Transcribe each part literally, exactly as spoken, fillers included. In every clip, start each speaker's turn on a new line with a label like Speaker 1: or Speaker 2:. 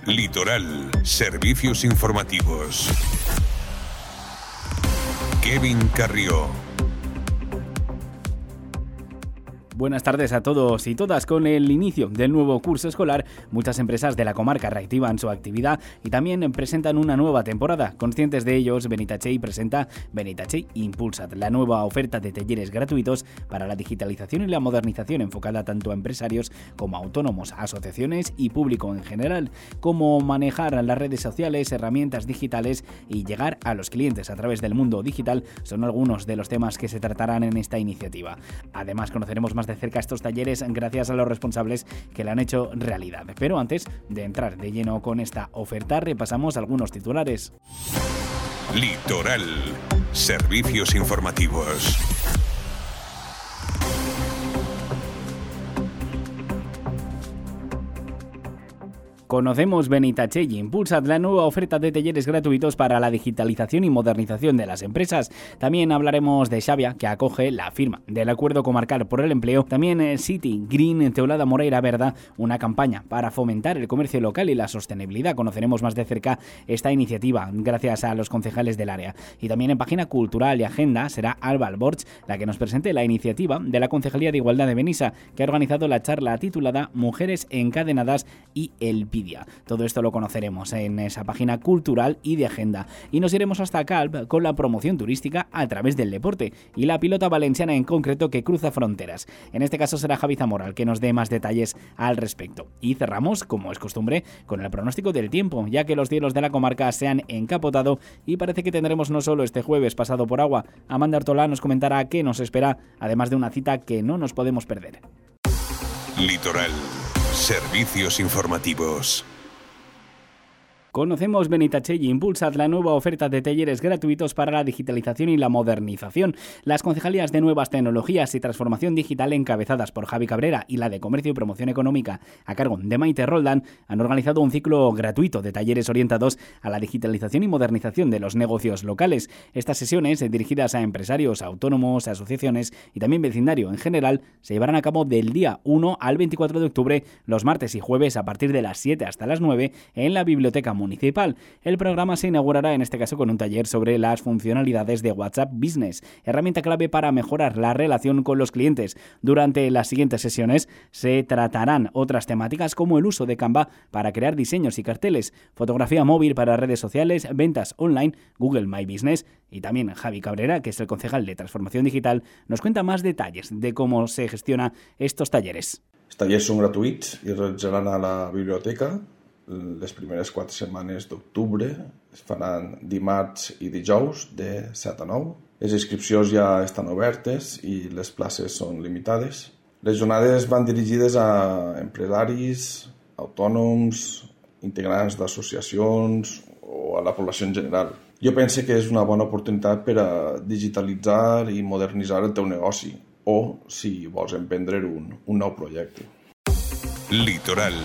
Speaker 1: Litoral, servicios informativos. Kevin Carrió.
Speaker 2: Buenas tardes a todos y todas. Con el inicio del nuevo curso escolar, muchas empresas de la comarca reactivan su actividad y también presentan una nueva temporada. Conscientes de ellos, Benitatxell presenta Benitatxell Impulsat, la nueva oferta de talleres gratuitos para la digitalización y la modernización enfocada tanto a empresarios como a autónomos, asociaciones y público en general. Cómo manejar las redes sociales, herramientas digitales y llegar a los clientes a través del mundo digital son algunos de los temas que se tratarán en esta iniciativa. Además, conoceremos más de cerca estos talleres gracias a los responsables que la han hecho realidad. Pero antes de entrar de lleno con esta oferta, repasamos algunos titulares.
Speaker 1: Litoral, servicios informativos.
Speaker 2: Conocemos Benitatxell Impulsat, la nueva oferta de talleres gratuitos para la digitalización y modernización de las empresas. También hablaremos de Xavia, que acoge la firma del Acuerdo Comarcal por el Empleo. También City Green Teulada Moreira Verda, una campaña para fomentar el comercio local y la sostenibilidad. Conoceremos más de cerca esta iniciativa gracias a los concejales del área. Y también en página cultural y agenda será Alba Alborch la que nos presente la iniciativa de la Concejalía de Igualdad de Benissa, que ha organizado la charla titulada Mujeres encadenadas y el Todo esto lo conoceremos en esa página cultural y de agenda. Y nos iremos hasta Calp con la promoción turística a través del deporte y la pilota valenciana en concreto que cruza fronteras. En este caso será Javi Zamora el que nos dé más detalles al respecto. Y cerramos, como es costumbre, con el pronóstico del tiempo, ya que los cielos de la comarca se han encapotado y parece que tendremos no solo este jueves pasado por agua. Amanda Artola nos comentará qué nos espera, además de una cita que no nos podemos perder.
Speaker 1: Litoral, servicios informativos.
Speaker 2: Conocemos Benitatxell Impulsat, la nueva oferta de talleres gratuitos para la digitalización y la modernización. Las concejalías de Nuevas Tecnologías y Transformación Digital, encabezadas por Javi Cabrera, y la de Comercio y Promoción Económica, a cargo de Maite Roldán, han organizado un ciclo gratuito de talleres orientados a la digitalización y modernización de los negocios locales. Estas sesiones, dirigidas a empresarios, autónomos, asociaciones y también vecindario en general, se llevarán a cabo del día uno al veinticuatro de octubre, los martes y jueves a partir de las siete hasta las nueve, en la Biblioteca Municipal. El programa se inaugurará en este caso con un taller sobre las funcionalidades de WhatsApp Business, herramienta clave para mejorar la relación con los clientes. Durante las siguientes sesiones se tratarán otras temáticas como el uso de Canva para crear diseños y carteles, fotografía móvil para redes sociales, ventas online, Google My Business. Y también Javi Cabrera, que es el concejal de Transformación Digital, nos cuenta más detalles de cómo se gestiona estos talleres.
Speaker 3: Els tallers són gratuïts i es realitzaran a la biblioteca. Les primeres quatre setmanes d'octubre es faran dimarts i dijous de set a nou. Les inscripcions ja estan obertes i les places són limitades. Les jornades van dirigides a empresaris, autònoms, integrants d'associacions o a la població en general. Jo penso que és una bona oportunitat per a digitalitzar i modernitzar el teu negoci o, si vols emprendre un, un nou projecte.
Speaker 1: Litoral.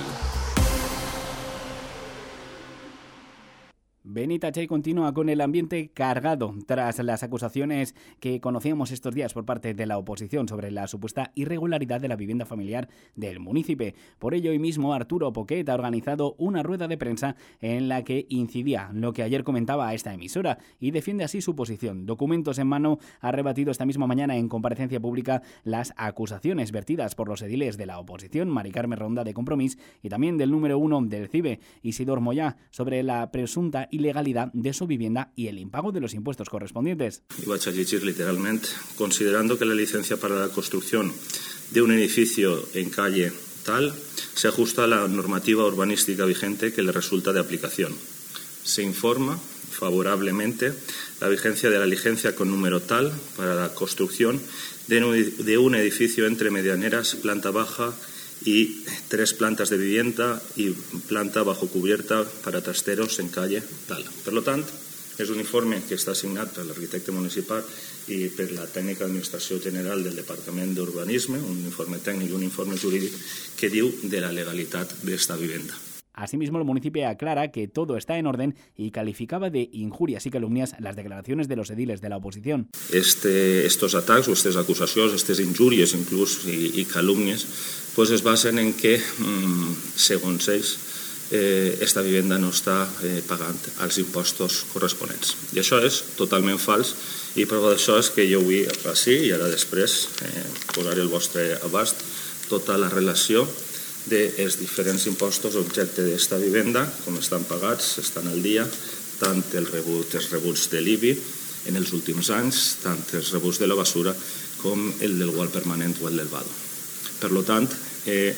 Speaker 2: Benitatxell continúa con el ambiente cargado tras las acusaciones que conocíamos estos días por parte de la oposición sobre la supuesta irregularidad de la vivienda familiar del municipio. Por ello, hoy mismo Arturo Poquet ha organizado una rueda de prensa en la que incidía lo que ayer comentaba a esta emisora y defiende así su posición. Documentos en mano, ha rebatido esta misma mañana en comparecencia pública las acusaciones vertidas por los ediles de la oposición, Mari Carmen Ronda de Compromís y también del número uno del C I B E, Isidor Moyá, sobre la presunta ilegalidad de su vivienda y el impago de los impuestos correspondientes.
Speaker 4: Y voy a llegir literalmente, considerando que la licencia para la construcción de un edificio en calle tal se ajusta a la normativa urbanística vigente que le resulta de aplicación. Se informa favorablemente la vigencia de la licencia con número tal para la construcción de un edificio entre medianeras, planta baja y tres plantas de vivienda y planta bajo cubierta para trasteros en calle tal. Per tant, és un informe que està signat per l'arquitecte municipal i per la tècnica d'administració general del Departament d'Urbanisme, un informe tècnic i un informe jurídic que diu de la legalitat d'esta vivenda.
Speaker 2: Asimismo, el municipio aclara que todo está en orden y calificaba de injurias y calumnias las declaraciones de los ediles de la oposición.
Speaker 4: Este, estos atacs o estas acusacions, estas injúries inclús i, i calúmnies, pues es basen en que, segons ells, eh, esta vivenda no està eh, pagant els impostos corresponents. I això és totalment fals, i prova d'això és que jo vull així, i ara després eh, posaré el vostre abast tota la relació dels diferents impostos objecte d'esta vivenda, com estan pagats, estan al dia, tant els rebuts, els rebuts de l'I B I en els últims anys, tant els rebuts de la basura com el del gual permanent o el del vado. Per tant, eh,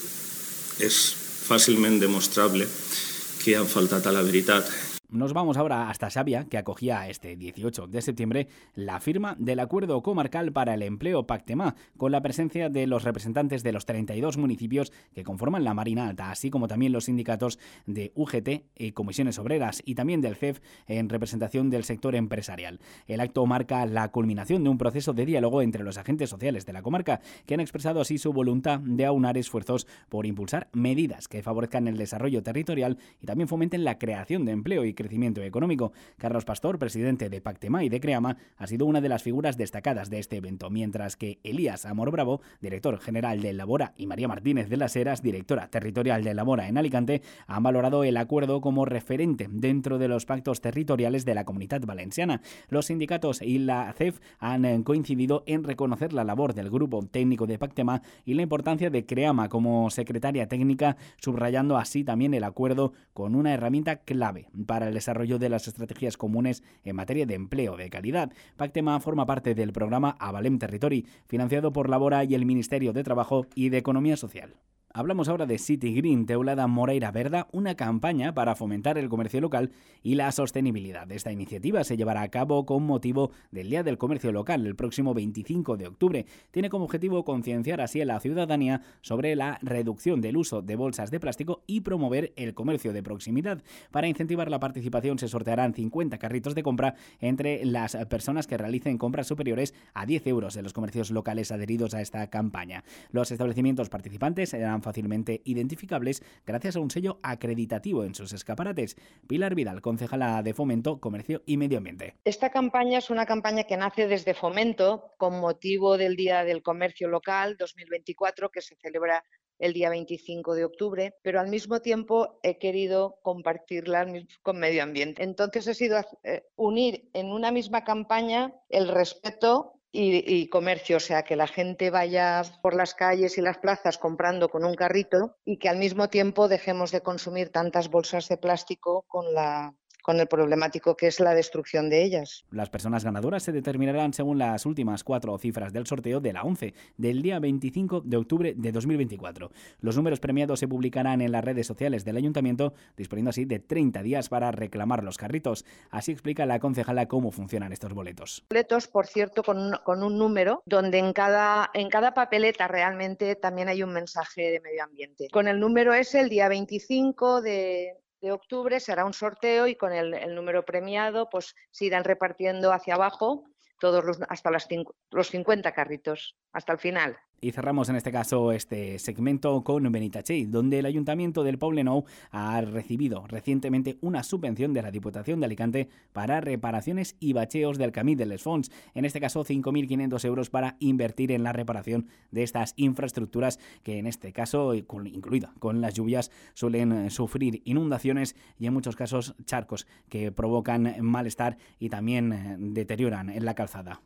Speaker 4: és fàcilment demostrable que han faltat a la veritat.
Speaker 2: Nos vamos ahora hasta Xàbia, que acogía este dieciocho de septiembre la firma del Acuerdo Comarcal para el Empleo Pactemà, con la presencia de los representantes de los treinta y dos municipios que conforman la Marina Alta, así como también los sindicatos de U G T y Comisiones Obreras, y también del C E F en representación del sector empresarial. El acto marca la culminación de un proceso de diálogo entre los agentes sociales de la comarca, que han expresado así su voluntad de aunar esfuerzos por impulsar medidas que favorezcan el desarrollo territorial y también fomenten la creación de empleo y crecimiento económico. Carlos Pastor, presidente de Pactemà y de Creama, ha sido una de las figuras destacadas de este evento, mientras que Elías Amor Bravo, director general de Labora, y María Martínez de las Heras, directora territorial de Labora en Alicante, han valorado el acuerdo como referente dentro de los pactos territoriales de la Comunitat Valenciana. Los sindicatos y la C E F han coincidido en reconocer la labor del grupo técnico de Pactemà y la importancia de Creama como secretaria técnica, subrayando así también el acuerdo con una herramienta clave para el desarrollo de las estrategias comunes en materia de empleo de calidad. Pactemà forma parte del programa Avalem Territori, financiado por Labora y el Ministerio de Trabajo y de Economía Social. Hablamos ahora de City Green, Teulada Moreira Verda, una campaña para fomentar el comercio local y la sostenibilidad. Esta iniciativa se llevará a cabo con motivo del Día del Comercio Local, el próximo veinticinco de octubre. Tiene como objetivo concienciar así a la ciudadanía sobre la reducción del uso de bolsas de plástico y promover el comercio de proximidad. Para incentivar la participación se sortearán cincuenta carritos de compra entre las personas que realicen compras superiores a diez euros en los comercios locales adheridos a esta campaña. Los establecimientos participantes serán fácilmente identificables gracias a un sello acreditativo en sus escaparates. Pilar Vidal, concejala de Fomento, Comercio y Medio Ambiente.
Speaker 5: Esta campaña es una campaña que nace desde Fomento con motivo del Día del Comercio Local dos mil veinticuatro, que se celebra el día veinticinco de octubre, pero al mismo tiempo he querido compartirla con Medio Ambiente. Entonces he sido unir en una misma campaña el respeto Y, y comercio, o sea, que la gente vaya por las calles y las plazas comprando con un carrito y que al mismo tiempo dejemos de consumir tantas bolsas de plástico con la... con el problemático que es la destrucción de ellas.
Speaker 2: Las personas ganadoras se determinarán según las últimas cuatro cifras del sorteo de la ONCE del día veinticinco de octubre de dos mil veinticuatro. Los números premiados se publicarán en las redes sociales del Ayuntamiento, disponiendo así de treinta días para reclamar los carritos. Así explica la concejala cómo funcionan estos boletos.
Speaker 5: Boletos, por cierto, con un, con un número, donde en cada, en cada papeleta realmente también hay un mensaje de medio ambiente. Con el número ese, el día veinticinco de... de octubre será un sorteo y con el, el número premiado pues se irán repartiendo hacia abajo todos los, hasta las cinco, los cincuenta carritos, hasta el final.
Speaker 2: Y cerramos en este caso este segmento con Benitatxell, donde el Ayuntamiento del Poblenou ha recibido recientemente una subvención de la Diputación de Alicante para reparaciones y bacheos del Camí de les Fonts. En este caso, cinco mil quinientos euros para invertir en la reparación de estas infraestructuras que en este caso, incluida con las lluvias, suelen sufrir inundaciones y en muchos casos charcos que provocan malestar y también deterioran en la calzada.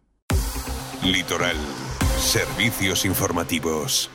Speaker 1: Litoral. Servicios informativos.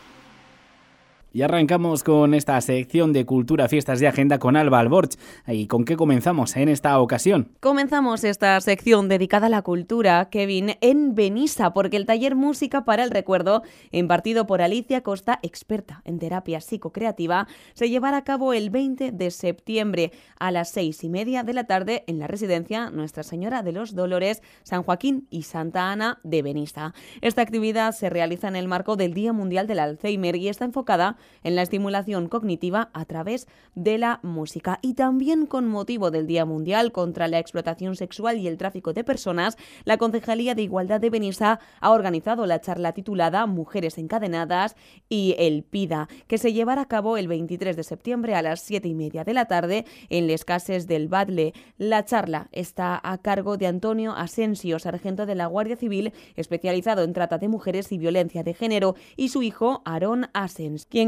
Speaker 2: Y arrancamos con esta sección de Cultura, Fiestas y Agenda con Alba Alborch. ¿Y con qué comenzamos en esta ocasión?
Speaker 6: Comenzamos esta sección dedicada a la cultura, Kevin, en Benissa, porque el taller Música para el Recuerdo, impartido por Alicia Costa, experta en terapia psicocreativa, se llevará a cabo el veinte de septiembre a las seis y media de la tarde en la residencia Nuestra Señora de los Dolores, San Joaquín y Santa Ana de Benissa. Esta actividad se realiza en el marco del Día Mundial del Alzheimer y está enfocada en la estimulación cognitiva a través de la música. Y también con motivo del Día Mundial contra la Explotación Sexual y el Tráfico de Personas, la Concejalía de Igualdad de Benissa ha organizado la charla titulada Mujeres Encadenadas y el PIDA, que se llevará a cabo el veintitrés de septiembre a las siete y media de la tarde en Les Cases del Batlle. La charla está a cargo de Antonio Asensio, sargento de la Guardia Civil, especializado en trata de mujeres y violencia de género, y su hijo Aarón Asens, quien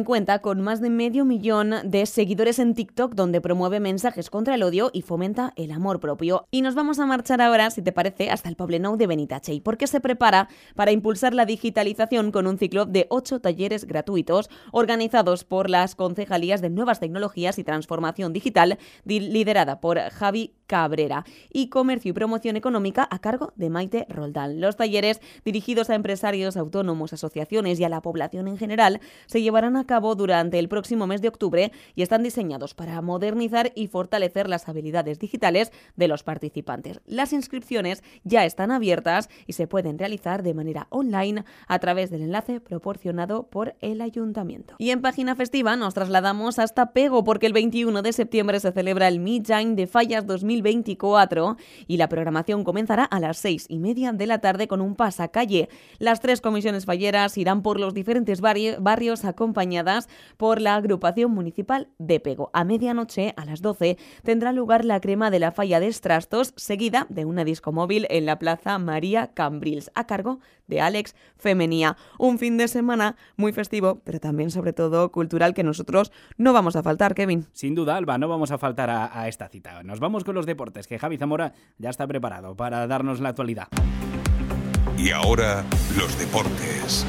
Speaker 6: cuenta con más de medio millón de seguidores en TikTok, donde promueve mensajes contra el odio y fomenta el amor propio. Y nos vamos a marchar ahora, si te parece, hasta el Poblenou de Benitatxell, porque se prepara para impulsar la digitalización con un ciclo de ocho talleres gratuitos organizados por las concejalías de Nuevas Tecnologías y Transformación Digital, liderada por Javi Cabrera, y Comercio y Promoción Económica a cargo de Maite Roldán. Los talleres, dirigidos a empresarios, autónomos, asociaciones y a la población en general, se llevarán a cabo durante el próximo mes de octubre y están diseñados para modernizar y fortalecer las habilidades digitales de los participantes. Las inscripciones ya están abiertas y se pueden realizar de manera online a través del enlace proporcionado por el Ayuntamiento. Y en página festiva nos trasladamos hasta Pego, porque el veintiuno de septiembre se celebra el Mitjany de Fallas dos mil veinticuatro y la programación comenzará a las seis y media de la tarde con un pasacalle. Las tres comisiones falleras irán por los diferentes barri- barrios acompañadas por la agrupación municipal de Pego. A medianoche, a las doce, tendrá lugar la crema de la falla de Estrastos, seguida de una disco móvil en la Plaza María Cambrils, a cargo de Alex Femenía. Un fin de semana muy festivo, pero también sobre todo cultural, que nosotros no vamos a faltar, Kevin.
Speaker 2: Sin duda, Alba, no vamos a faltar a, a esta cita. Nos vamos con los deportes, que Javi Zamora ya está preparado para darnos la actualidad.
Speaker 1: Y ahora, los deportes.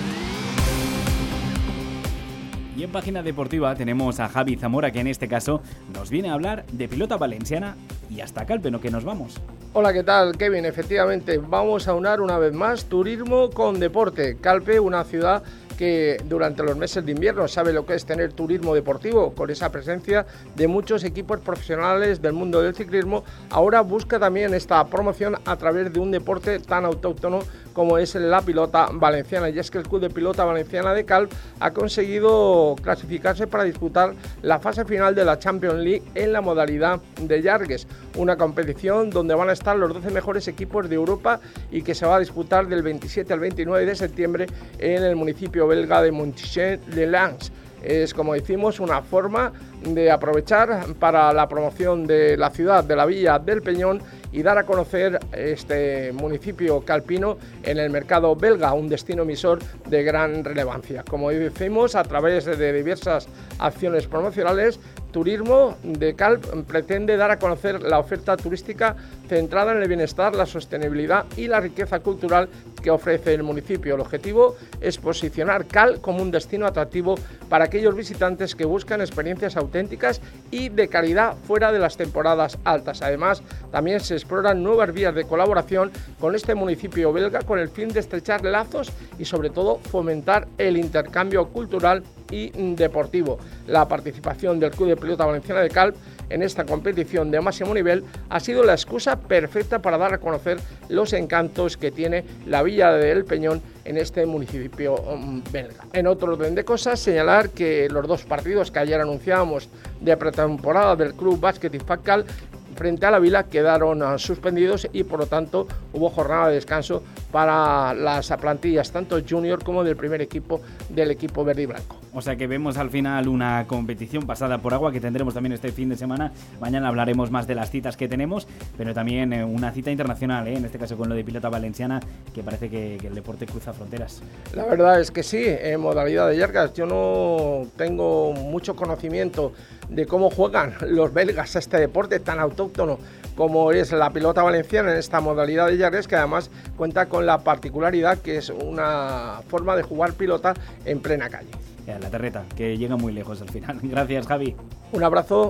Speaker 2: Y en página deportiva tenemos a Javi Zamora, que en este caso nos viene a hablar de pilota valenciana, y hasta Calpeno que nos vamos.
Speaker 7: Hola, ¿qué tal, Kevin? Efectivamente, vamos a unar una vez más turismo con deporte. Calpe, una ciudad que durante los meses de invierno sabe lo que es tener turismo deportivo, con esa presencia de muchos equipos profesionales del mundo del ciclismo. Ahora busca también esta promoción a través de un deporte tan autóctono como es la pilota valenciana, y es que el Club de Pilota Valenciana de Calp ha conseguido clasificarse para disputar la fase final de la Champions League en la modalidad de llargues, una competición donde van a estar los doce mejores equipos de Europa y que se va a disputar del veintisiete al veintinueve de septiembre en el municipio belga de Montchin-le-Lans. Es, como decimos, una forma de aprovechar para la promoción de la ciudad, de la Villa del Peñón, y dar a conocer este municipio calpino en el mercado belga, un destino emisor de gran relevancia. Como decimos, a través de diversas acciones promocionales, Turismo de Calp pretende dar a conocer la oferta turística centrada en el bienestar, la sostenibilidad y la riqueza cultural que ofrece el municipio. El objetivo es posicionar Calp como un destino atractivo para aquellos visitantes que buscan experiencias auténticas y de calidad fuera de las temporadas altas. Además, también se exploran nuevas vías de colaboración con este municipio belga con el fin de estrechar lazos y, sobre todo, fomentar el intercambio cultural y deportivo. La participación del Club de Pilota Valenciana de Calp en esta competición de máximo nivel ha sido la excusa perfecta para dar a conocer los encantos que tiene la Villa del Peñón en este municipio belga. En otro orden de cosas, señalar que los dos partidos que ayer anunciábamos de pretemporada del Club Básquet Ifaccal frente a la Vila quedaron suspendidos y por lo tanto hubo jornada de descanso para las plantillas tanto junior como del primer equipo del equipo verde y blanco.
Speaker 2: O sea que vemos al final una competición pasada por agua que tendremos también este fin de semana. Mañana hablaremos más de las citas que tenemos, pero también eh, una cita internacional, ¿eh? En este caso con lo de pilota valenciana, que parece que, que el deporte cruza fronteras.
Speaker 7: La verdad es que sí, en modalidad de llargas. Yo no tengo mucho conocimiento de cómo juegan los belgas a este deporte tan autóctono como es la pilota valenciana en esta modalidad de llargues, que además cuenta con la particularidad que es una forma de jugar pilota en plena calle.
Speaker 2: Ya, la terreta, que llega muy lejos al final. Gracias, Javi.
Speaker 7: Un abrazo.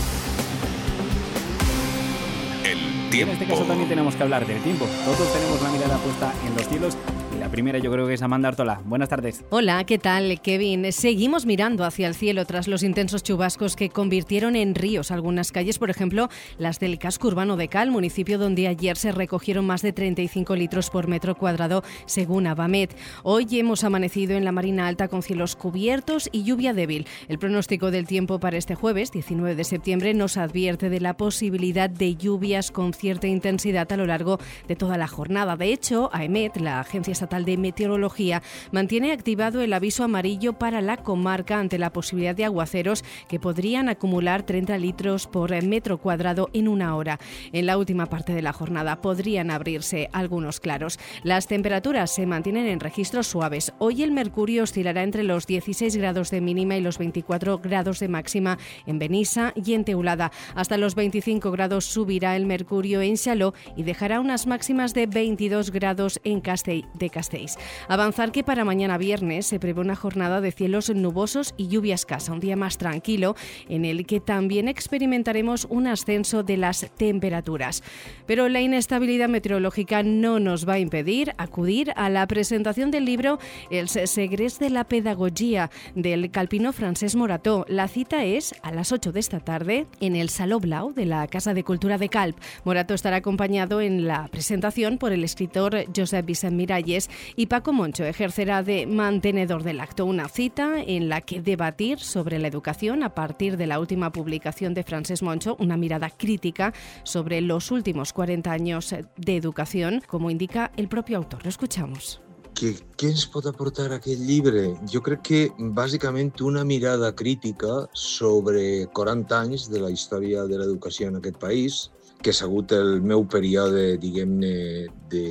Speaker 1: El
Speaker 2: Y en este caso también tenemos que hablar del tiempo. Todos tenemos la mirada puesta en los cielos. Y la primera yo creo que es Amanda Artola. Buenas tardes.
Speaker 8: Hola, ¿qué tal, Kevin? Seguimos mirando hacia el cielo tras los intensos chubascos que convirtieron en ríos algunas calles, por ejemplo, las del casco urbano de Cal, municipio donde ayer se recogieron más de treinta y cinco litros por metro cuadrado, según Avamet. Hoy hemos amanecido en la Marina Alta con cielos cubiertos y lluvia débil. El pronóstico del tiempo para este jueves, diecinueve de septiembre, nos advierte de la posibilidad de lluvias con cierta intensidad a lo largo de toda la jornada. De hecho, AEMET, la Agencia Estatal Estatal de Meteorología mantiene activado el aviso amarillo para la comarca ante la posibilidad de aguaceros que podrían acumular treinta litros por metro cuadrado en una hora. En la última parte de la jornada podrían abrirse algunos claros. Las temperaturas se mantienen en registros suaves. Hoy el mercurio oscilará entre los dieciséis grados de mínima y los veinticuatro grados de máxima en Benissa y en Teulada. Hasta los veinticinco grados subirá el mercurio en Xaló y dejará unas máximas de veintidós grados en Castell de Castells. Avanzar que para mañana viernes se prevé una jornada de cielos nubosos y lluvia escasa, un día más tranquilo en el que también experimentaremos un ascenso de las temperaturas. Pero la inestabilidad meteorológica no nos va a impedir acudir a la presentación del libro Els segrets de la pedagogia del calpino Francesc Morató. La cita es a las ocho de esta tarde en el Saló Blau de la Casa de Cultura de Calp. Morató estará acompañado en la presentación por el escritor Josep Vicent Miralles y Paco Moncho ejercerá de mantenedor del acto. Una cita en la que debatir sobre la educación a partir de la última publicación de Francesc Moncho, una mirada crítica sobre los últimos cuarenta años de educación, como indica el propio autor. Lo escuchamos.
Speaker 9: Què, què ens pot aportar aquest llibre? Jo crec que bàsicament una mirada crítica sobre quaranta anys de la història de l'educació en aquest país, que ha sigut el meu període, diguem-ne,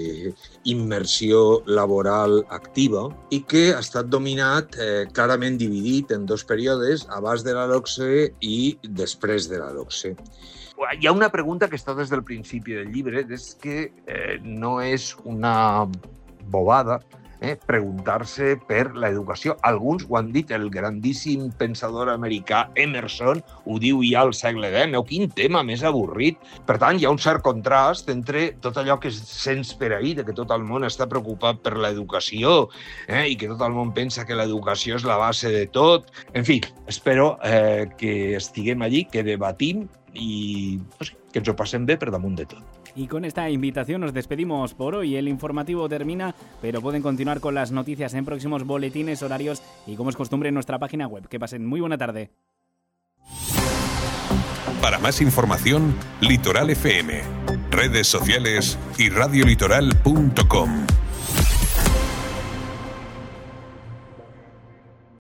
Speaker 9: d'immersió laboral activa i que ha estat dominat eh, clarament dividit en dos períodes, abans de la LOCSE i després de la LOCSE. Hi ha una pregunta que està des del principi del llibre, és que eh, no és una bobada eh, preguntar-se per l'educació. Alguns ho han dit, el grandíssim pensador americà Emerson ho diu ja al segle dinou, quin tema més avorrit. Per tant, hi ha un cert contrast entre tot allò que sents per ahir, de que tot el món està preocupat per l'educació eh, i que tot el món pensa que l'educació és la base de tot. En fi, espero eh, que estiguem allí, que debatim y pues, que ens ho passem bé per damunt de tot.
Speaker 2: Y con esta invitación nos despedimos por hoy. El informativo termina, pero pueden continuar con las noticias en próximos boletines, horarios y, como es costumbre, en nuestra página web. Que pasen muy buena tarde.
Speaker 1: Para más información, Litoral F M, redes sociales y radiolitoral punto com.